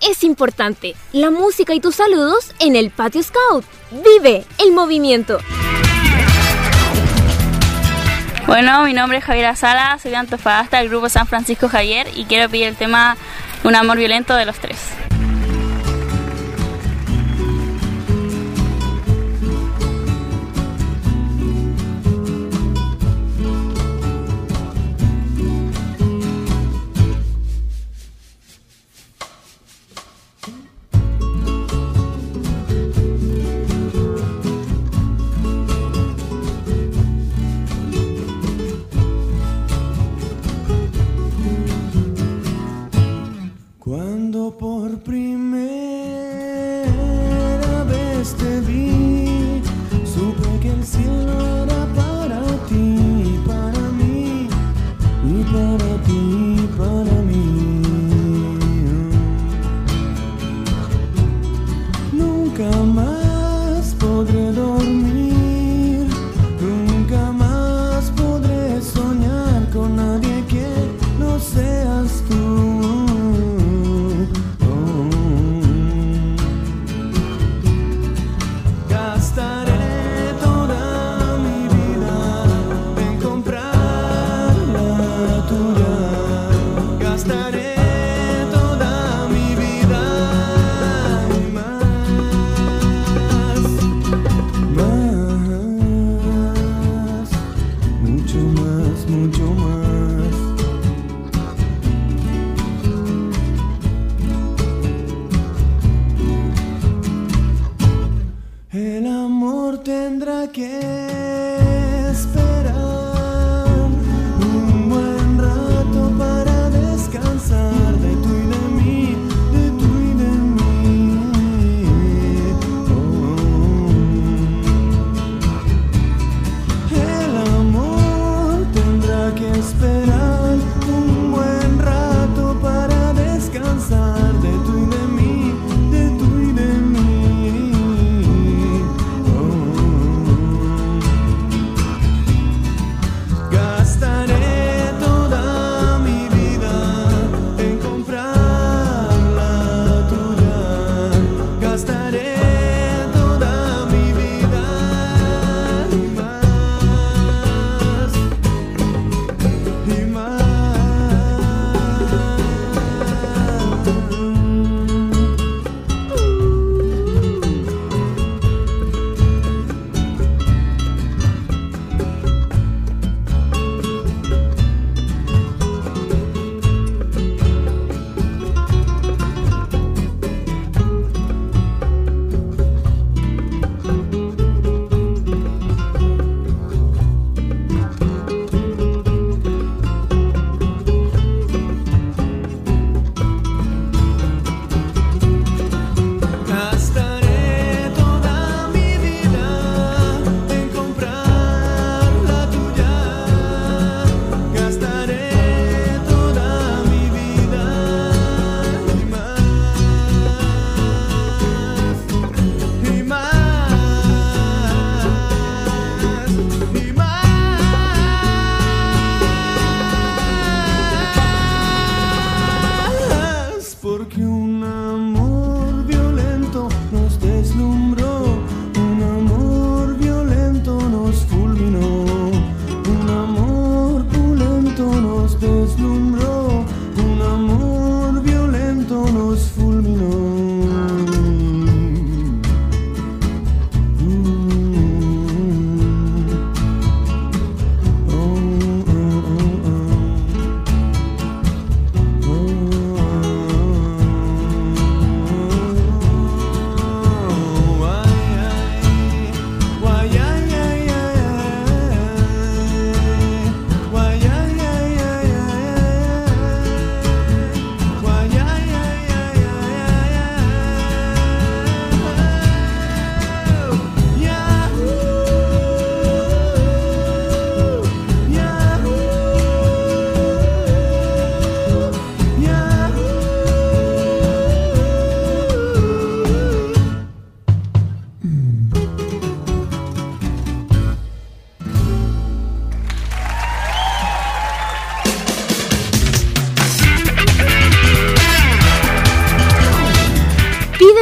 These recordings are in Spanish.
es importante. La música y tus saludos en el Patio Scout. Vive el movimiento. Bueno, mi nombre es Javier Sala, soy de Antofagasta del grupo San Francisco Javier y quiero pedir el tema Un amor violento de Los Tres. Cuando por primera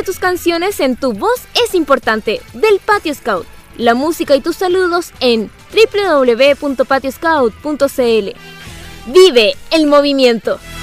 tus canciones en Tu Voz es Importante del Patio Scout. La música y tus saludos en www.patioscout.cl. ¡Vive el movimiento!